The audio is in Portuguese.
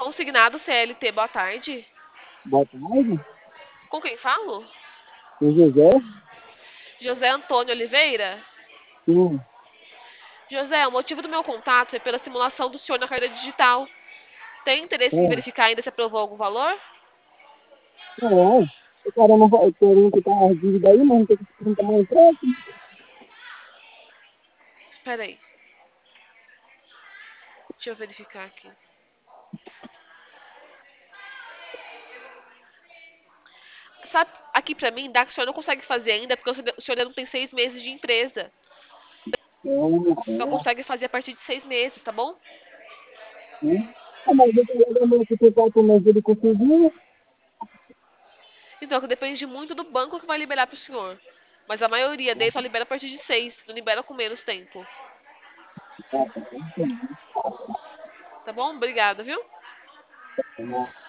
Consignado CLT, boa tarde. Boa tarde. Com quem falo? O José? José Antônio Oliveira? Sim. José, o motivo do meu contato é pela simulação do senhor na carteira digital. Tem interesse em É. verificar ainda se aprovou algum valor? Não. O cara não vai querer que tá a dívida aí, mas não tem que perguntar mais empréstimo. Espera aí. Deixa eu verificar aqui. Sabe, aqui pra mim, dá que o senhor não consegue fazer ainda, porque o senhor ainda não tem 6 meses de empresa. Só É. consegue fazer a partir de 6 meses, tá bom? Sim. Ah, mas eu tô que por 4 meses ele conseguiu. Então, que depende muito do banco que vai liberar pro senhor. Mas a maioria deles só libera a partir de 6, não libera com menos tempo. Tá bom, entendi. Tá bom? Obrigada, viu? Tá bom.